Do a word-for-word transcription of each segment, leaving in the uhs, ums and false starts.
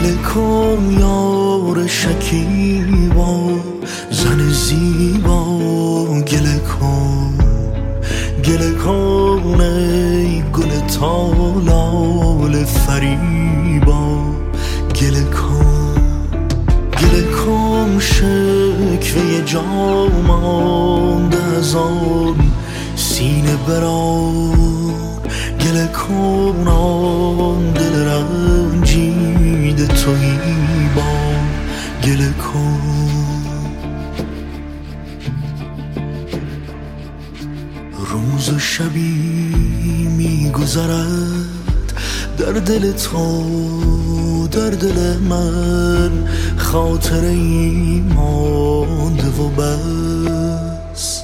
گله کن یار شکیبا زن زیبا، گله کن گله کن ای گل تالال فریبا، گله کن گله کن شکوه جا مانده از آن سینه بران، گله کن آن دل رنجیده تویی با، گله کن. روز و شبی میگذرد در دل تو، در دل من خاطره ای مانده و بس،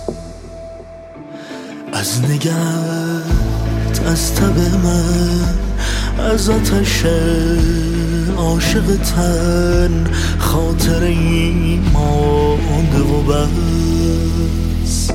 از نگهت، از تب من، از آتش عاشق تن خاطره ای مانده و بس.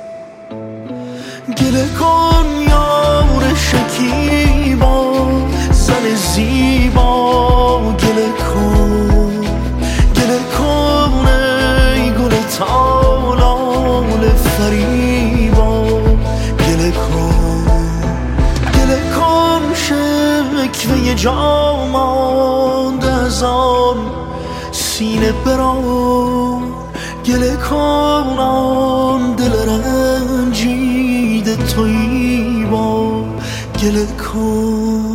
گله کن یار شکیبا زن زیبا، گله کن گله کن ای گل تالال فریبا، گله کن گله کن شکوه جا مانده از آن سینه بران، گله کن آن دل رنجیده تویی با، گله کن.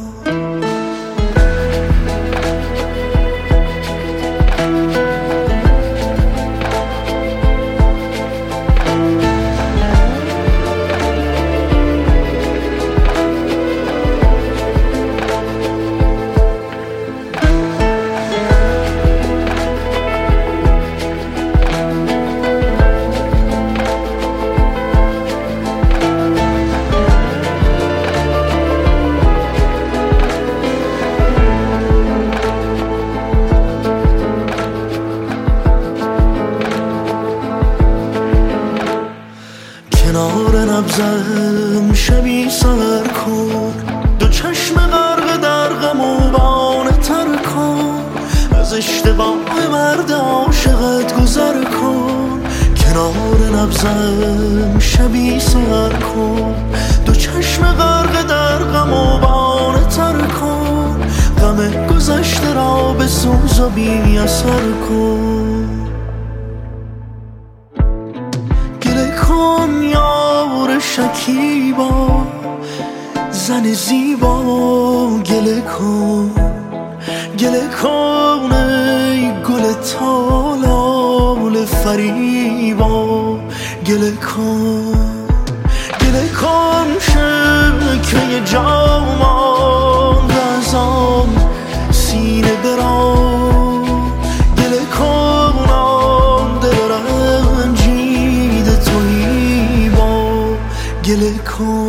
کنار نبضم شبی سر کن، دو چشم غرق در غم و بانه تر کن، از اشتباه مرد عاشقت گذر کن. کنار نبضم شبی سر کن، دو چشم غرق در غم و بانه تر کن، غم گذشته را به سوز و بی اثر کن. کن یار شکیبا زن زیبا، گله کن گله کن ای گل تالال فریبا، گله کن گله کن شکوه جا مانده از آن سینه بران، گله کن آن دل رنجیده تویی با، گله کن.